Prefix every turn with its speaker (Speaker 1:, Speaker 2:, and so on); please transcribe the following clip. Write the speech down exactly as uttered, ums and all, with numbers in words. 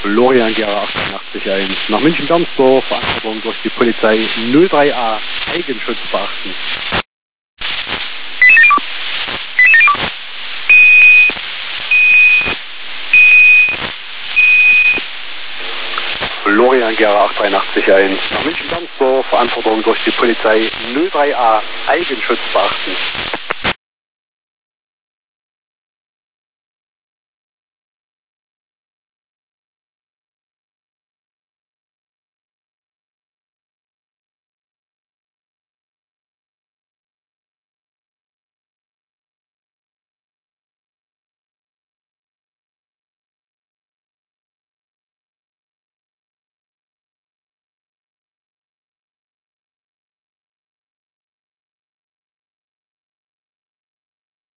Speaker 1: Florian Gera achtundachtzig eins. Nach München-Bernsdorf, Verantwortung durch die Polizei null drei a, Eigenschutz beachten. Florian Gera achtundachtzig eins. Nach München-Bernsdorf, Verantwortung durch die Polizei null drei a, Eigenschutz beachten.